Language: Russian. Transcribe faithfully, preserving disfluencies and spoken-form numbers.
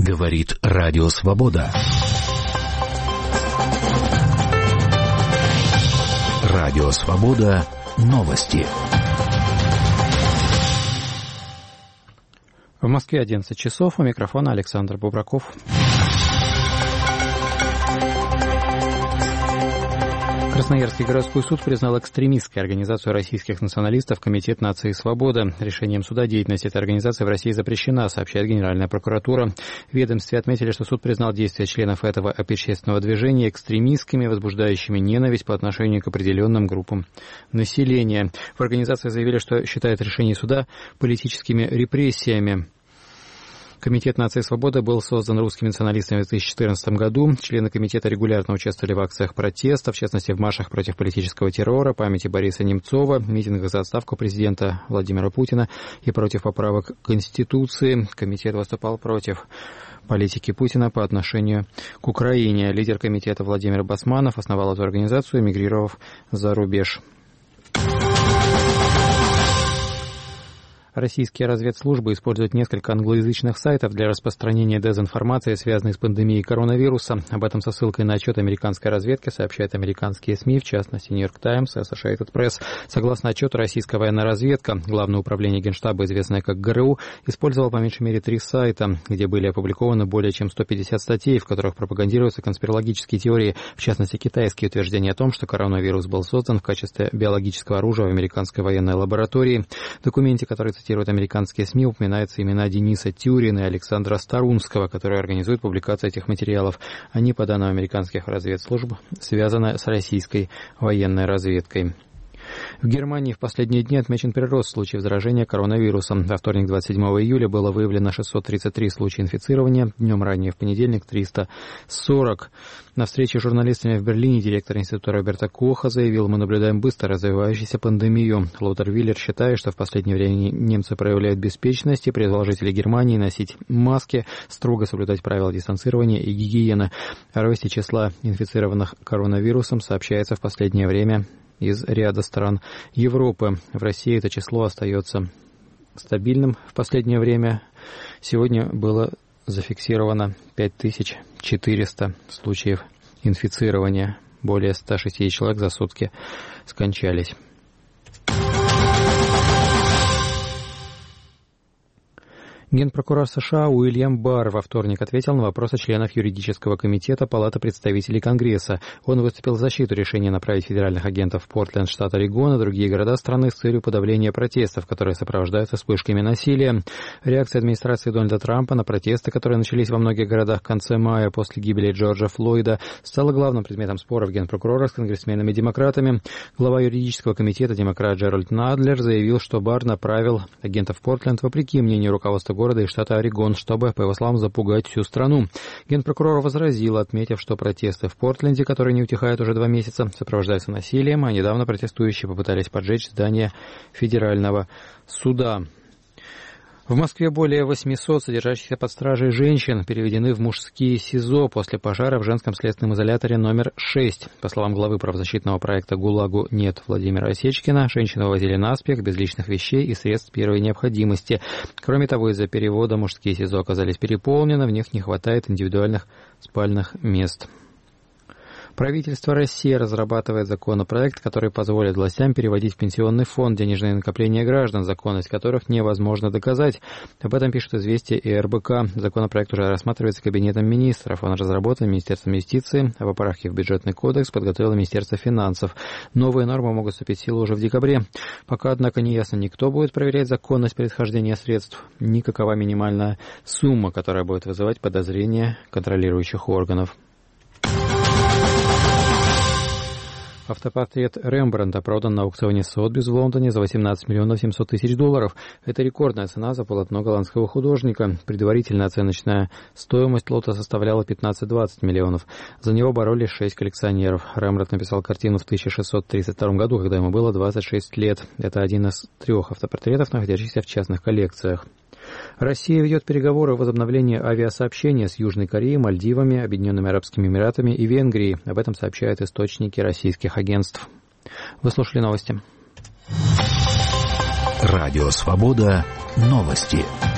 Говорит Радио Свобода. Радио Свобода. Новости. В Москве одиннадцать часов. У микрофона Александр Бубраков. Красноярский городской суд признал экстремистской организацию российских националистов Комитет нации и свободы. Решением суда деятельность этой организации в России запрещена, сообщает Генеральная прокуратура. В ведомстве отметили, что суд признал действия членов этого общественного движения экстремистскими, возбуждающими ненависть по отношению к определенным группам населения. В организации заявили, что считают решение суда политическими репрессиями. Комитет нации и свободы был создан русскими националистами в две тысячи четырнадцатом году. Члены комитета регулярно участвовали в акциях протеста, в частности в маршах против политического террора, памяти Бориса Немцова, митингах за отставку президента Владимира Путина и против поправок к Конституции. Комитет выступал против политики Путина по отношению к Украине. Лидер комитета Владимир Басманов основал эту организацию, эмигрировав за рубеж. Российские разведслужбы используют несколько англоязычных сайтов для распространения дезинформации, связанной с пандемией коронавируса. Об этом со ссылкой на отчет американской разведки сообщают американские СМИ, в частности Нью-Йорк Таймс и Associated Press. Согласно отчету, российская военная разведка, Главное управление Генштаба, известное как ГРУ, использовало по меньшей мере три сайта, где были опубликованы более чем сто пятьдесят статей, в которых пропагандируются конспирологические теории, в частности китайские утверждения о том, что коронавирус был создан в качестве биологического оружия в американской военной лаборатории. В документе, который цитируют американские СМИ, упоминаются имена Дениса Тюрина и Александра Старунского, которые организуют публикацию этих материалов. Они, по данным американских разведслужб, связаны с российской военной разведкой. В Германии в последние дни отмечен прирост случаев заражения коронавирусом. Во вторник, двадцать седьмого июля, было выявлено шестьсот тридцать три случая инфицирования. Днем ранее, в понедельник, триста сорок. На встрече с журналистами в Берлине директор института Роберта Коха заявил: «Мы наблюдаем быстро развивающуюся пандемию». Лотар Виллер считает, что в последнее время немцы проявляют беспечность и призвал жителей Германии носить маски, строго соблюдать правила дистанцирования и гигиены. О росте числа инфицированных коронавирусом сообщается в последнее время из ряда стран Европы. В России это число остается стабильным в последнее время. Сегодня было зафиксировано пять тысяч четыреста случаев инфицирования. Более ста шестидесяти человек за сутки скончались. Генпрокурор США Уильям Барр во вторник ответил на вопросы членов юридического комитета Палаты представителей Конгресса. Он выступил в защиту решения направить федеральных агентов в Портленд, штат Орегон, и другие города страны с целью подавления протестов, которые сопровождаются вспышками насилия. Реакция администрации Дональда Трампа на протесты, которые начались во многих городах в конце мая после гибели Джорджа Флойда, стала главным предметом споров генпрокурора с конгрессменами-демократами. Глава юридического комитета, демократ Джеральд Надлер, заявил, что Барр направил агентов в Портленд вопреки мнению руководства города города и штата Орегон, чтобы, по его словам, запугать всю страну. Генпрокурор возразил, отметив, что протесты в Портленде, которые не утихают уже два месяца, сопровождаются насилием, а недавно протестующие попытались поджечь здание федерального суда. В Москве более восьмисот содержащихся под стражей женщин переведены в мужские СИЗО после пожара в женском следственном изоляторе номер шесть. По словам главы правозащитного проекта «ГУЛАГу нет» Владимира Осечкина, женщины вывозили наспех без личных вещей и средств первой необходимости. Кроме того, из-за перевода мужские СИЗО оказались переполнены, в них не хватает индивидуальных спальных мест. Правительство России разрабатывает законопроект, который позволит властям переводить в пенсионный фонд денежные накопления граждан, законность которых невозможно доказать. Об этом пишет «Известия» и эр бэ ка. Законопроект уже рассматривается Кабинетом министров. Он разработан Министерством юстиции, а в поправке в бюджетный кодекс подготовило Министерство финансов. Новые нормы могут вступить в силу уже в декабре. Пока, однако, не ясно ни кто будет проверять законность происхождения средств, ни какова минимальная сумма, которая будет вызывать подозрения контролирующих органов. Автопортрет Рембрандта продан на аукционе Сотбис в Лондоне за восемнадцать миллионов семьсот тысяч долларов. Это рекордная цена за полотно голландского художника. Предварительная оценочная стоимость лота составляла пятнадцать-двадцать миллионов. За него боролись шесть коллекционеров. Рембрандт написал картину в тысяча шестьсот тридцать втором году, когда ему было двадцать шесть лет. Это один из трех автопортретов, находящихся в частных коллекциях. Россия ведет переговоры о возобновлении авиасообщения с Южной Кореей, Мальдивами, Объединенными Арабскими Эмиратами и Венгрией. Об этом сообщают источники российских агентств. Вы слушали новости. Радио Свобода. Новости.